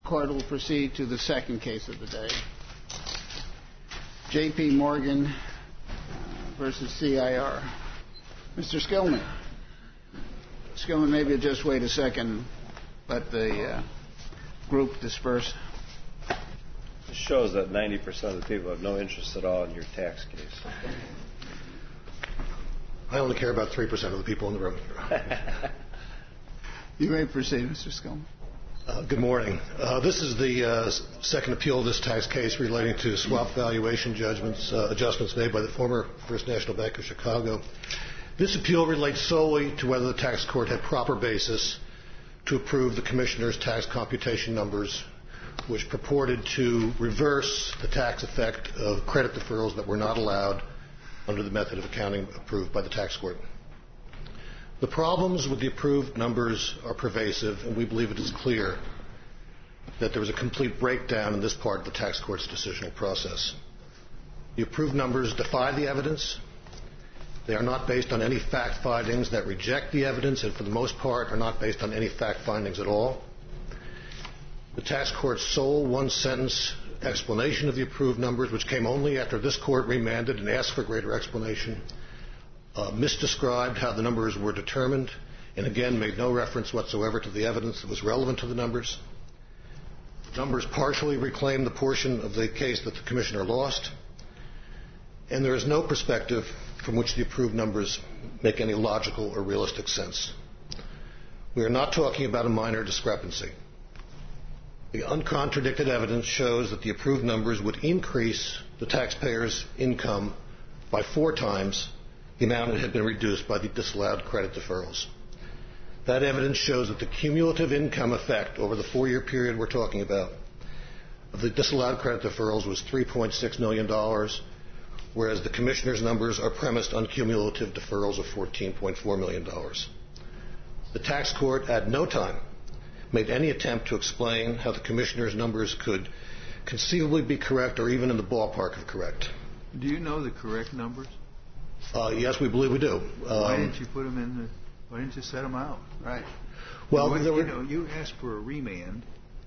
Court will proceed to the second case of the day. J.P. Morgan versus CIR. Mr. Skillman. Skillman, maybe you'll just wait a second. Let the group disperse. This shows that 90% of the people have no interest at all in your tax case. I only care about 3% of the people in the room. You may proceed, Mr. Skillman. Good morning. This is the second appeal of this tax case relating to swap valuation adjustments made by the former First National Bank of Chicago. This appeal relates solely to whether the tax court had proper basis to approve the commissioner's tax computation numbers, which purported to reverse the tax effect of credit deferrals that were not allowed under the method of accounting approved by the tax court. The problems with the approved numbers are pervasive, and we believe it is clear that there was a complete breakdown in this part of the tax court's decisional process. The approved numbers defy the evidence. They are not based on any fact findings that reject the evidence, and for the most part are not based on any fact findings at all. The tax court's sole one-sentence explanation of the approved numbers, which came only after this court remanded and asked for greater explanation, misdescribed how the numbers were determined, and again made no reference whatsoever to the evidence that was relevant to the numbers. The numbers partially reclaim the portion of the case that the commissioner lost, and there is no perspective from which the approved numbers make any logical or realistic sense. We are not talking about a minor discrepancy. The uncontradicted evidence shows that the approved numbers would increase the taxpayer's income by 4 times the amount that had been reduced by the disallowed credit deferrals. That evidence shows that the cumulative income effect over the 4-year period we're talking about of the disallowed credit deferrals was $3.6 million, whereas the commissioner's numbers are premised on cumulative deferrals of $14.4 million. The tax court at no time made any attempt to explain how the commissioner's numbers could conceivably be correct or even in the ballpark of correct. Do you know the correct numbers? Yes, we believe we do. Why didn't you put them in why didn't you set them out? Right. Well, you asked for a remand.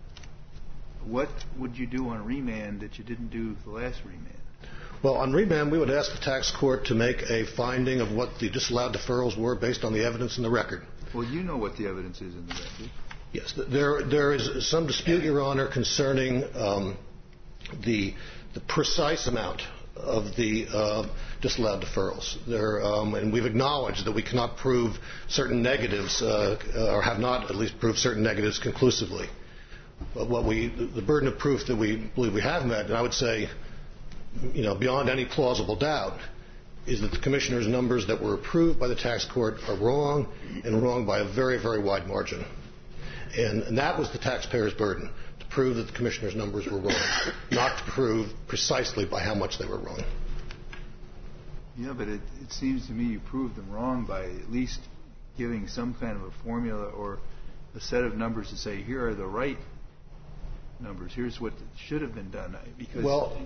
What would you do on remand that you didn't do the last remand? Well, on remand, we would ask the tax court to make a finding of what the disallowed deferrals were based on the evidence in the record. Well, you know what the evidence is in the record. Yes, there is some dispute, Your Honor, concerning the precise amount of the disallowed deferrals. And we've acknowledged that we cannot prove certain negatives, or have not at least proved certain negatives conclusively. But the burden of proof that we believe we have met, and I would say, beyond any plausible doubt, is that the commissioner's numbers that were approved by the tax court are wrong, and wrong by a very, very wide margin. And that was the taxpayer's burden, to prove that the commissioner's numbers were wrong, not to prove precisely by how much they were wrong. Yeah, but it seems to me you proved them wrong by at least giving some kind of a formula or a set of numbers to say, here are the right numbers, here's what should have been done. Because,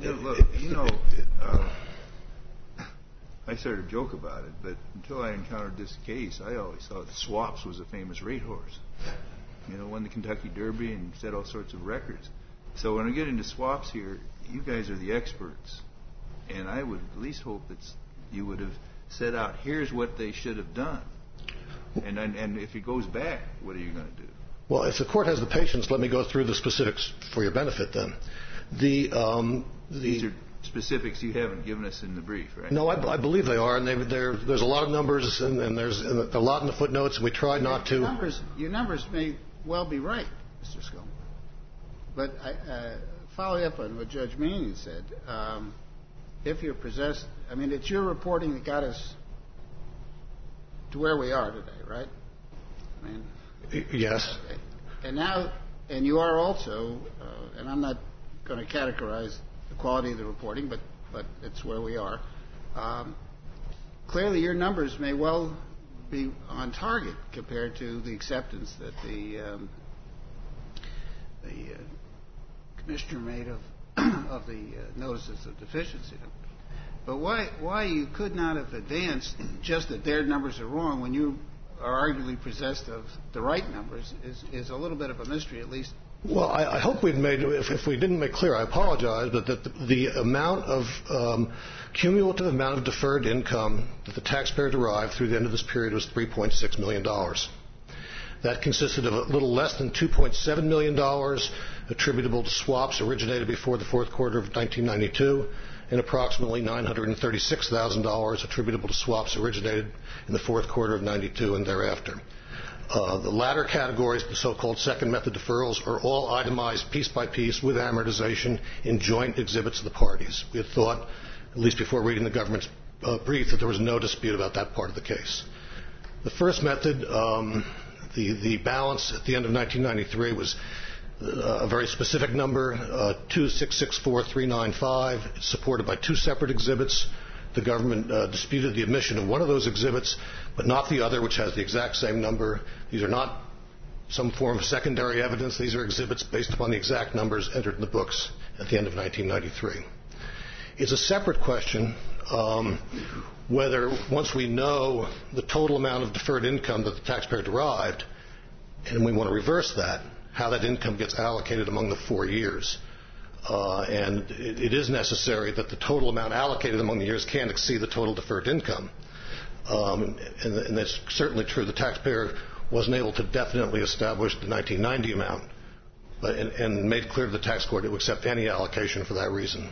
I started to joke about it, but until I encountered this case, I always thought Swaps was a famous racehorse. Won the Kentucky Derby and set all sorts of records. So when I get into swaps here, you guys are the experts. And I would at least hope that you would have set out, here's what they should have done. And if it goes back, what are you going to do? Well, if the court has the patience, let me go through the specifics for your benefit then. These are specifics you haven't given us in the brief, right? No, I believe they are, and there's a lot of numbers, and there's a lot in the footnotes, and we tried not to. Your numbers may well be right, Mr. Skillman. But following up on what Judge Manning said, if you're possessed, it's your reporting that got us to where we are today, right? Yes. Okay. And you are also, and I'm not going to categorize the quality of the reporting, but it's where we are. Clearly, your numbers may well be on target compared to the acceptance that the commissioner made of the notices of deficiency. But why you could not have advanced just that their numbers are wrong when you are arguably possessed of the right numbers is a little bit of a mystery, at least Well, I hope we've made, if we didn't make clear, I apologize, but that the amount of, cumulative amount of deferred income that the taxpayer derived through the end of this period was $3.6 million. That consisted of a little less than $2.7 million attributable to swaps originated before the fourth quarter of 1992, and approximately $936,000 attributable to swaps originated in the fourth quarter of 92 and thereafter. The latter categories, the so-called second method deferrals, are all itemized piece by piece with amortization in joint exhibits of the parties. We had thought, at least before reading the government's brief, that there was no dispute about that part of the case. The first method, the balance at the end of 1993 was a very specific number, 2664395. It's supported by two separate exhibits. The government disputed the admission of one of those exhibits, but not the other, which has the exact same number. These are not some form of secondary evidence. These are exhibits based upon the exact numbers entered in the books at the end of 1993. It's a separate question whether, once we know the total amount of deferred income that the taxpayer derived, and we want to reverse that, how that income gets allocated among the 4 years. And it is necessary that the total amount allocated among the years can't exceed the total deferred income. And that's certainly true. The taxpayer wasn't able to definitely establish the 1990 amount, and made clear to the tax court it would accept any allocation for that reason.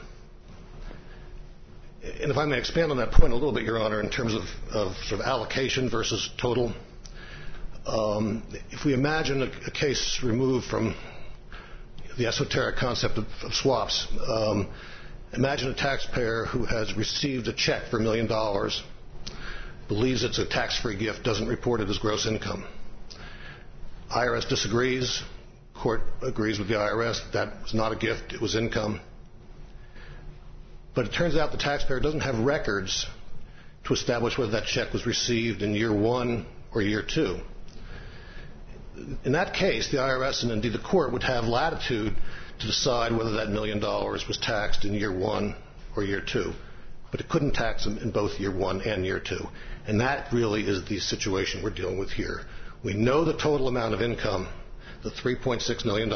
And if I may expand on that point a little bit, Your Honor, in terms of sort of allocation versus total, if we imagine a case removed from the esoteric concept of swaps, imagine a taxpayer who has received a check for $1 million, believes it's a tax-free gift, doesn't report it as gross income. IRS disagrees. Court agrees with the IRS that was not a gift, it was income. But it turns out the taxpayer doesn't have records to establish whether that check was received in year 1 or year 2. In that case, the IRS and indeed the court would have latitude to decide whether that $1 million was taxed in year 1 or year 2. But it couldn't tax them in both year 1 and year 2. And that really is the situation we're dealing with here. We know the total amount of income, the $3.6 million.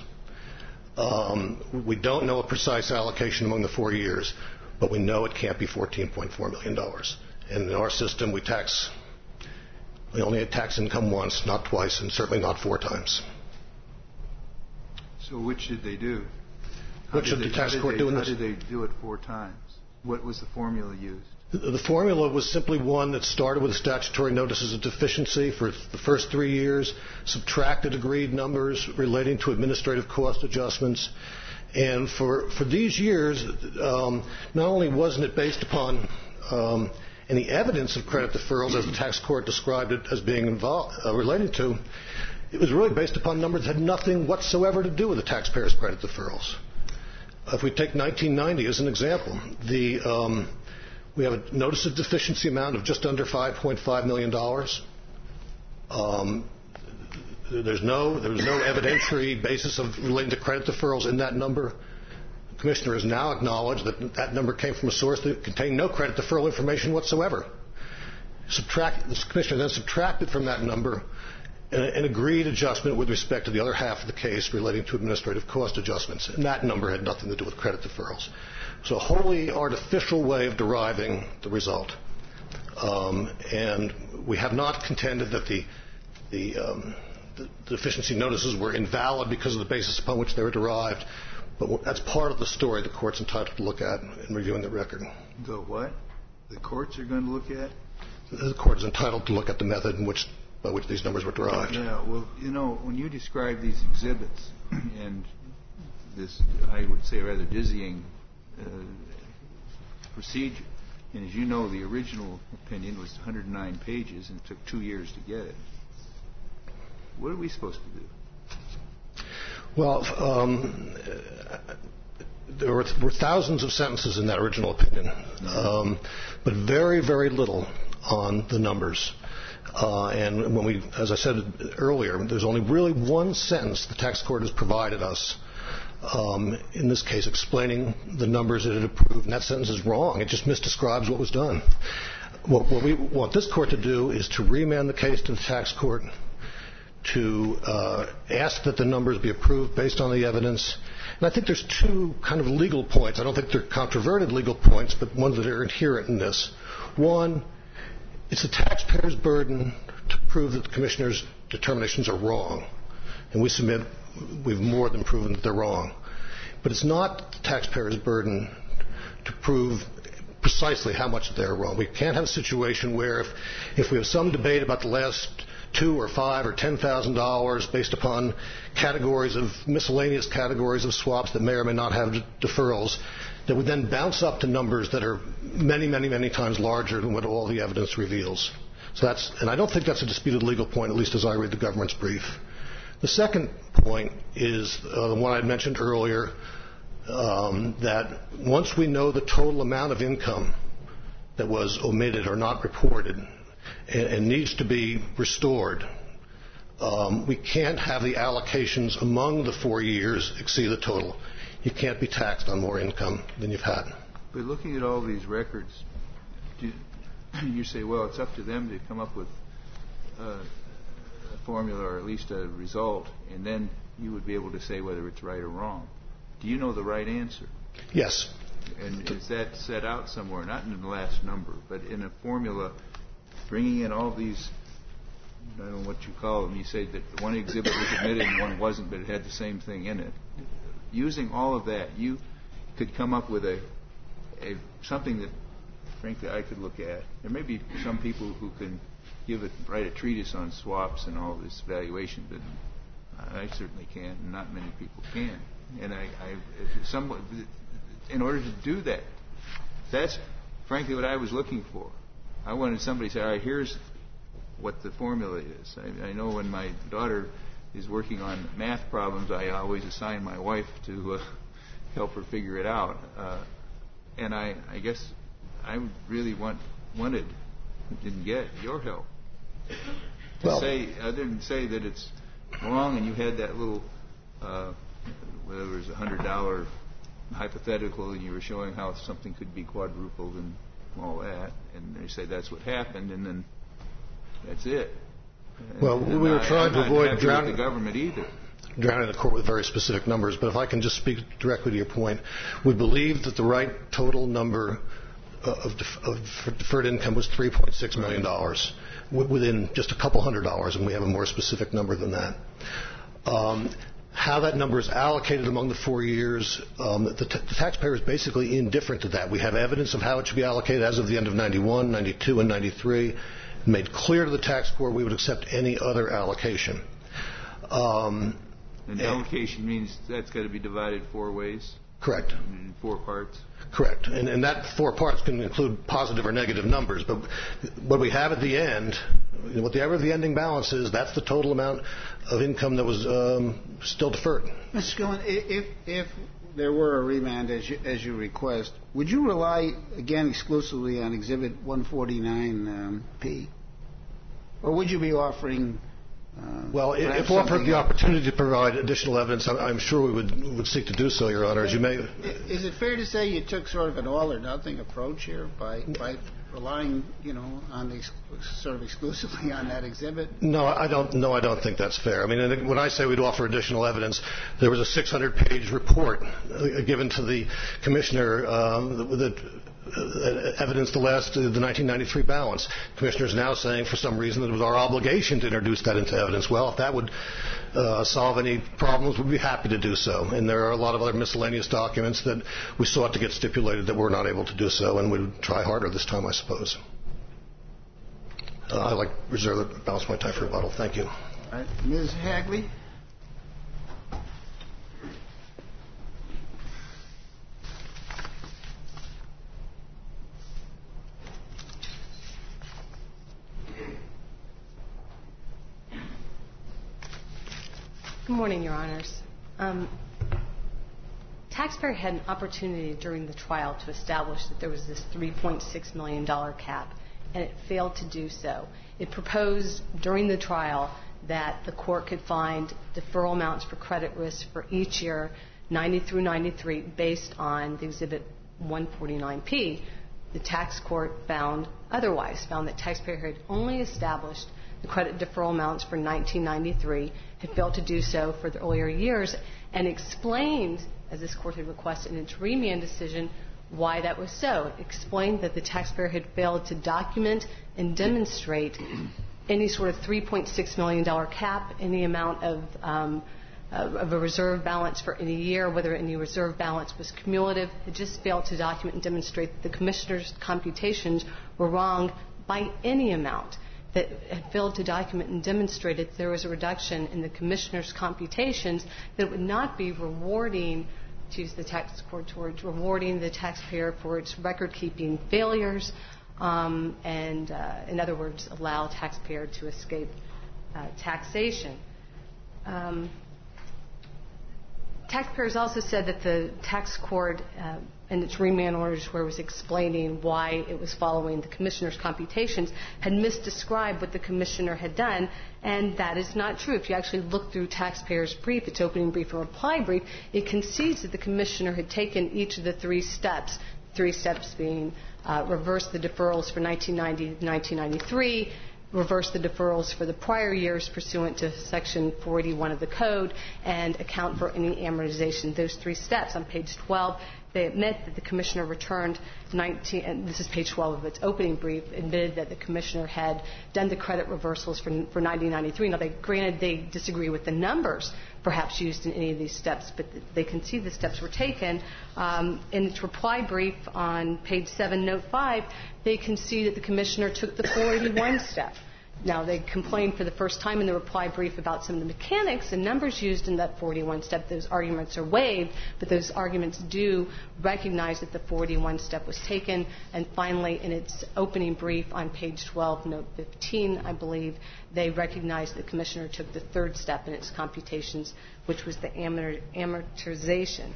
We don't know a precise allocation among the 4 years, but we know it can't be $14.4 million. And in our system, we only tax income once, not twice, and certainly not 4 times. So which should they do? What should the tax court do in this? How did they do it 4 times? What was the formula used? The formula was simply one that started with statutory notices of deficiency for the first 3 years, subtracted agreed numbers relating to administrative cost adjustments. And for these years, not only wasn't it based upon any evidence of credit deferrals, as the tax court described it as being related to, it was really based upon numbers that had nothing whatsoever to do with the taxpayer's credit deferrals. If we take 1990 as an example, we have a notice of deficiency amount of just under $5.5 million. There was no evidentiary basis of relating to credit deferrals in that number. The Commissioner has now acknowledged that that number came from a source that contained no credit deferral information whatsoever. The Commissioner then subtracted from that number an agreed adjustment with respect to the other half of the case relating to administrative cost adjustments, and that number had nothing to do with credit deferrals. So a wholly artificial way of deriving the result. And we have not contended that the deficiency notices were invalid because of the basis upon which they were derived, but that's part of the story the Court's entitled to look at in reviewing the record. The what? The courts are going to look at? The Court is entitled to look at the method by which these numbers were derived. Yeah, well, when you describe these exhibits and this, I would say, rather dizzying procedure, and as you know, the original opinion was 109 pages and it took 2 years to get it. What are we supposed to do? Well, there were thousands of sentences in that original opinion, but very, very little on the numbers. And as I said earlier, there's only really one sentence the tax court has provided us, in this case explaining the numbers that it approved, and that sentence is wrong. It just misdescribes what was done. What we want this court to do is to remand the case to the tax court to ask that the numbers be approved based on the evidence. And I think there's two kind of legal points. I don't think they're controverted legal points, but ones that are inherent in this. One, it's the taxpayer's burden to prove that the commissioner's determinations are wrong. And we submit we've more than proven that they're wrong. But it's not the taxpayer's burden to prove precisely how much they're wrong. We can't have a situation where if we have some debate about the last $2 or $5 or $10,000 based upon miscellaneous categories of swaps that may or may not have deferrals, that would then bounce up to numbers that are many, many, many times larger than what all the evidence reveals. And I don't think that's a disputed legal point, at least as I read the government's brief. The second point is the one I mentioned earlier, that once we know the total amount of income that was omitted or not reported and needs to be restored, we can't have the allocations among the 4 years exceed the total. You can't be taxed on more income than you've had. But looking at all these records, you say, well, it's up to them to come up with a formula or at least a result, and then you would be able to say whether it's right or wrong. Do you know the right answer? Yes. And is that set out somewhere, not in the last number, but in a formula, bringing in all these, I don't know what you call them, you say that one exhibit was admitted and one wasn't, but it had the same thing in it. Using all of that, you could come up with something that, frankly, I could look at. There may be some people who can write a treatise on swaps and all this valuation, but I certainly can't, and not many people can. And in order to do that, that's frankly what I was looking for. I wanted somebody to say, all right, here's what the formula is. I know when my daughter is working on math problems, I always assign my wife to help her figure it out. And I guess I really wanted, didn't get your help. Other than say that it's wrong, and you had that little, whether it was $100 hypothetical, and you were showing how something could be quadrupled and all that, and they say that's what happened, and then that's it. Well, we were trying to avoid drowning the government either. Drowning the court with very specific numbers, but if I can just speak directly to your point, we believe that the right total number of deferred income was $3.6 million within just a couple $100, and we have a more specific number than that. How that number is allocated among the 4 years, the taxpayer is basically indifferent to that. We have evidence of how it should be allocated as of the end of 91, 92, and 93. Made clear to the tax court we would accept any other allocation. And allocation means that's got to be divided 4 ways? Correct. In 4 parts? Correct. And that 4 parts can include positive or negative numbers. But what we have at the end, whatever the ending balance is, that's the total amount of income that was still deferred. Mr. Skillen, if there were a remand as you request, would you rely, again, exclusively on Exhibit 149P? Or would you be offering... Well, if offered the opportunity to provide additional evidence, I'm sure we would seek to do so, Your Honor. As you may. Is it fair to say you took sort of an all-or-nothing approach here by relying, on sort of exclusively on that exhibit? No, I don't think that's fair. I mean, when I say we'd offer additional evidence, there was a 600-page report given to the commissioner that evidence the 1993 balance. The commissioner is now saying for some reason that it was our obligation to introduce that into evidence. Well, if that would solve any problems, we'd be happy to do so. And there are a lot of other miscellaneous documents that we sought to get stipulated that we're not able to do so, and we'd try harder this time, I suppose. I'd like to reserve the balance of my time for rebuttal. Thank you. All right. Ms. Hagley? Good morning, Your Honors. Taxpayer had an opportunity during the trial to establish that there was this $3.6 million cap, and it failed to do so. It proposed during the trial that the court could find deferral amounts for credit risk for each year, 90 through 93, based on the Exhibit 149P. The tax court found otherwise, found that taxpayer had only established the credit deferral amounts for 1993, had failed to do so for the earlier years, and explained, as this court had requested in its remand decision, why that was so. It explained that the taxpayer had failed to document and demonstrate any sort of $3.6 million cap, any amount of a reserve balance for any year, whether any reserve balance was cumulative. It just failed to document and demonstrate that the commissioner's computations were wrong by any amount. That had failed to document and demonstrate that there was a reduction in the commissioner's computations that would not be rewarding, to use the tax court words, rewarding the taxpayer for its record-keeping failures, and, in other words, allow taxpayer to escape taxation. Taxpayers also said that the tax court, in its remand orders where it was explaining why it was following the commissioner's computations, had misdescribed what the commissioner had done, and that is not true. If you actually look through taxpayer's brief, its opening brief and reply brief, it concedes that the commissioner had taken each of the three steps being reverse the deferrals for 1990 to 1993, reverse the deferrals for the prior years pursuant to Section 481 of the Code, and account for any amortization. Those three steps on page 12, they admit that the commissioner returned and this is page 12 of its opening brief, admitted that the commissioner had done the credit reversals for 1993. Now, granted, they disagree with the numbers perhaps used in any of these steps, but they concede the steps were taken. In its reply brief on page 7, note 5, they concede that the commissioner took the 481 step. Now, they complained for the first time in the reply brief about some of the mechanics and numbers used in that 481 step. Those arguments are waived, but those arguments do recognize that the 481 step was taken. And finally, in its opening brief on page 12, note 15, I believe, they recognize the commissioner took the third step in its computations, which was the amortization.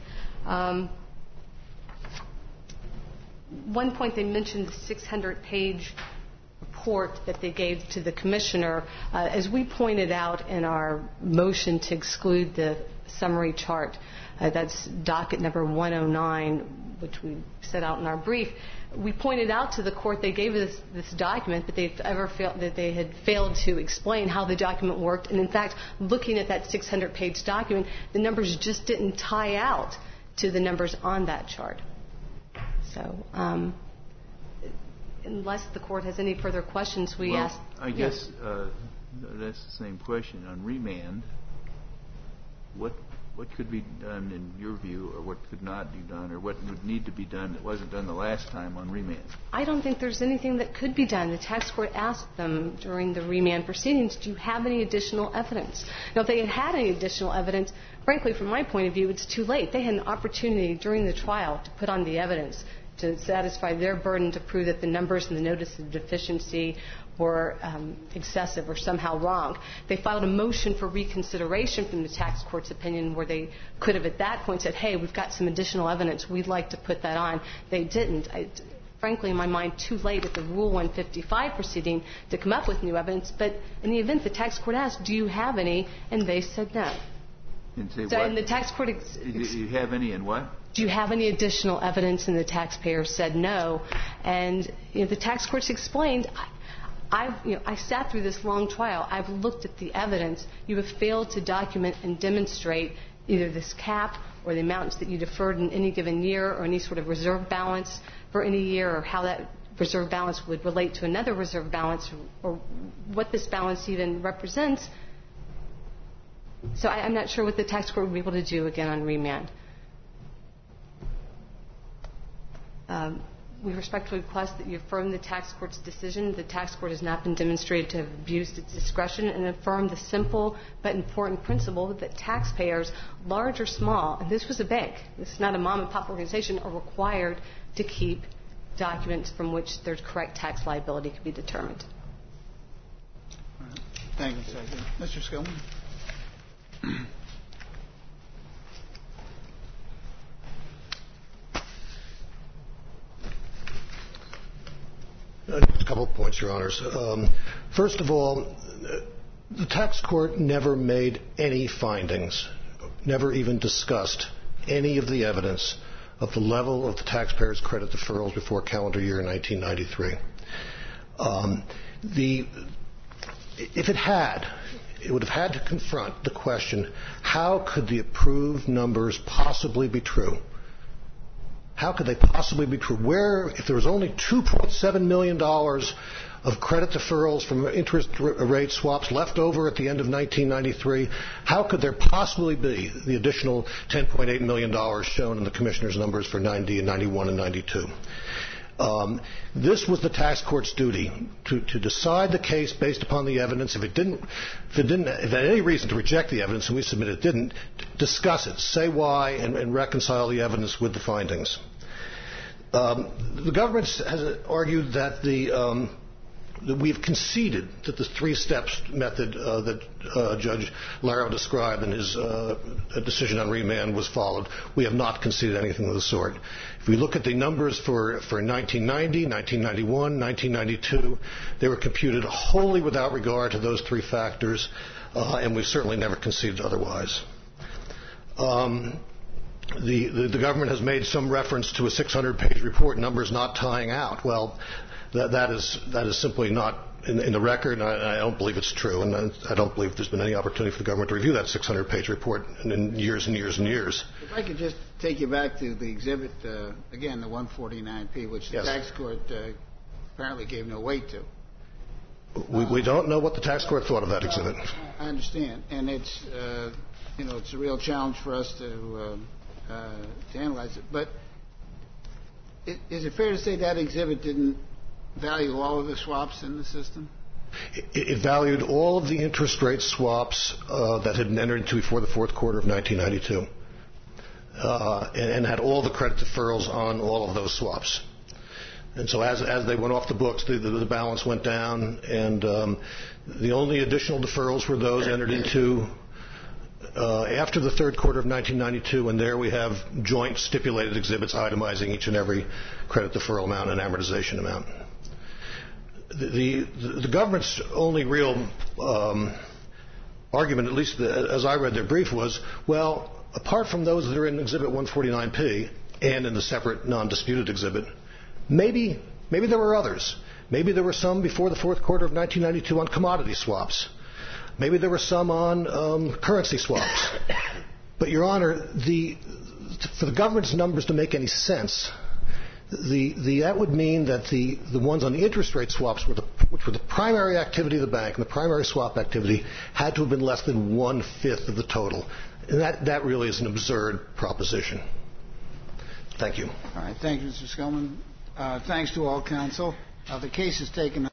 One point, they mentioned the 600-page report that they gave to the commissioner. As we pointed out in our motion to exclude the summary chart, that's docket number 109, which we set out in our brief, we pointed out to the court they gave us this document, but they had failed to explain how the document worked. And in fact, looking at that 600-page document, the numbers just didn't tie out to the numbers on that chart. So, unless the court has any further questions, we ask. I guess that's the same question. On remand, what could be done in your view, or what could not be done, or what would need to be done that wasn't done the last time on remand? I don't think there's anything that could be done. The tax court asked them during the remand proceedings, do you have any additional evidence? Now, if they had any additional evidence, frankly, from my point of view, it's too late. They had an opportunity during the trial to put on the evidence to satisfy their burden to prove that the numbers in the notice of deficiency were excessive or somehow wrong. They filed a motion for reconsideration from the tax court's opinion where they could have at that point said, hey, we've got some additional evidence, we'd like to put that on. They didn't. Frankly, in my mind, too late at the Rule 155 proceeding to come up with new evidence. But in the event the tax court asked, do you have any? And they said no. And say so what? And the tax court do you have any and what? Do you have any additional evidence? And the taxpayer said no. And the tax courts explained, I sat through this long trial. I've looked at the evidence. You have failed to document and demonstrate either this cap or the amounts that you deferred in any given year or any sort of reserve balance for any year or how that reserve balance would relate to another reserve balance or what this balance even represents. So I'm not sure what the tax court would be able to do again on remand. We respectfully request that you affirm the tax court's decision. The tax court has not been demonstrated to have abused its discretion and affirm the simple but important principle that taxpayers, large or small, and this was a bank, this is not a mom-and-pop organization, are required to keep documents from which their correct tax liability can be determined. All right. Thank you, Secretary. Mr. Skillman. A couple of points, Your Honors. First of all, the tax court never made any findings, never even discussed any of the evidence of the level of the taxpayer's credit deferrals before calendar year 1993. if it had, it would have had to confront the question, how could the approved numbers possibly be true? How could they possibly be true? Where, if there was only $2.7 million of credit deferrals from interest rate swaps left over at the end of 1993, how could there possibly be the additional $10.8 million shown in the Commissioner's numbers for 90 and 91 and 92? This was the tax court's duty to decide the case based upon the evidence. If it had any reason to reject the evidence, and we submit it didn't, discuss it, say why, and reconcile the evidence with the findings. The government has argued that that we've conceded that the three steps method that Judge Laro described in his decision on remand was followed. We have not conceded anything of the sort. If we look at the numbers for 1990, 1991, 1992, they were computed wholly without regard to those three factors, and we've certainly never conceded otherwise. The government has made some reference to a 600-page report, numbers not tying out. Well, that is simply not in the record, and I don't believe it's true, and I don't believe there's been any opportunity for the government to review that 600-page report in years and years and years. If I could just take you back to the exhibit, again, the 149P, which the tax court apparently gave no weight to. We don't know what the tax court thought of that exhibit. I understand, and it's it's a real challenge for us to analyze it. But is it fair to say that exhibit didn't value all of the swaps in the system? It valued all of the interest rate swaps that had been entered into before the fourth quarter of 1992, and had all the credit deferrals on all of those swaps. And so as they went off the books, the balance went down, and the only additional deferrals were those entered into after the third quarter of 1992, and there we have joint stipulated exhibits itemizing each and every credit deferral amount and amortization amount. The government's only real argument, at least as I read their brief, was, well, apart from those that are in Exhibit 149P and in the separate non-disputed exhibit, maybe there were others. Maybe there were some before the fourth quarter of 1992 on commodity swaps. Maybe there were some on currency swaps. But, Your Honor, for the government's numbers to make any sense, that would mean that the ones on the interest rate swaps, which were the primary activity of the bank and the primary swap activity, had to have been less than 1/5 of the total. And that really is an absurd proposition. Thank you. All right. Thank you, Mr. Skillman. Thanks to all counsel. The case is taken